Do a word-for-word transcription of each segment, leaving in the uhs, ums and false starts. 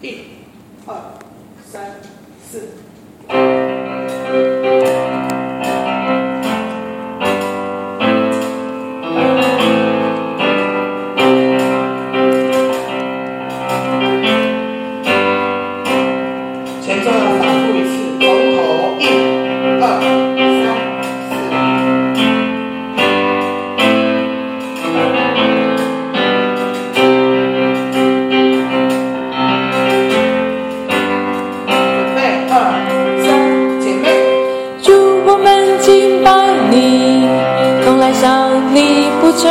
一、二、三、四。前奏要反复一次，从头一、二、三、四。准备二、三，姐妹。 主，我们敬拜你，从来向你不求。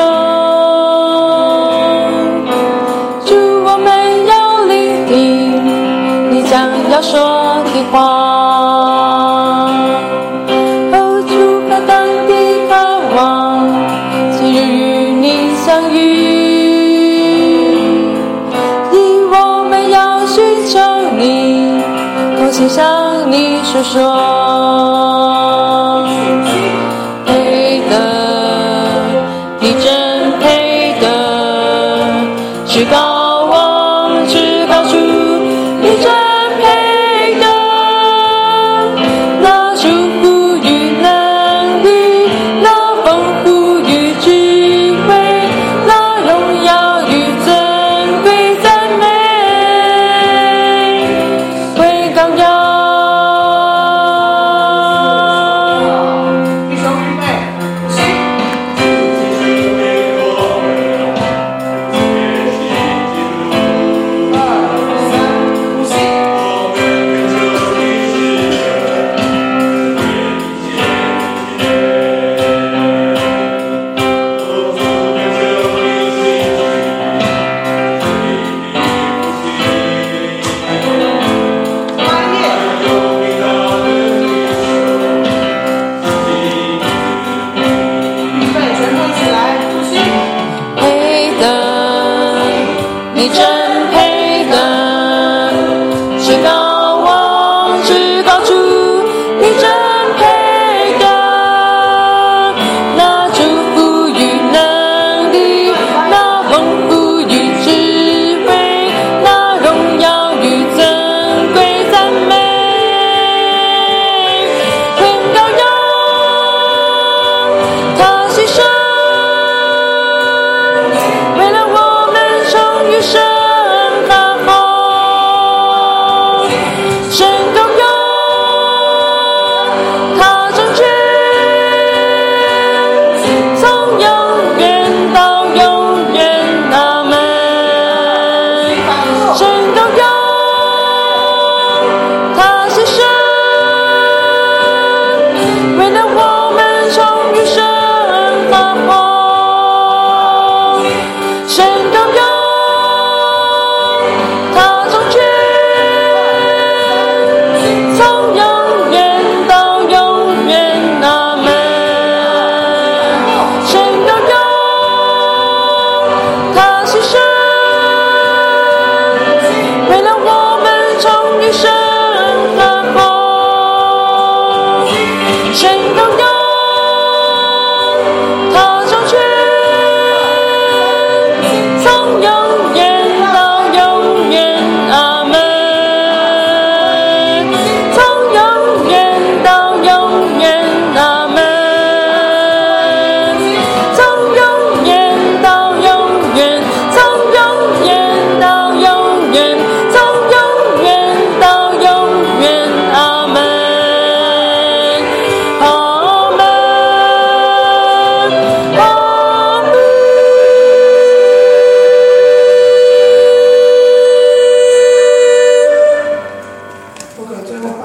主，我们要聆听你将要说的话。哦，主，何等的渴望，今日与你相遇。因我们要寻求你，同心向你诉说。配得，你真配得，至高王，至高主，你真配得。那祝福与能力，那丰富与智慧，那荣耀与尊贵赞美，为羔羊。 弟兄预备，起。 配得，你真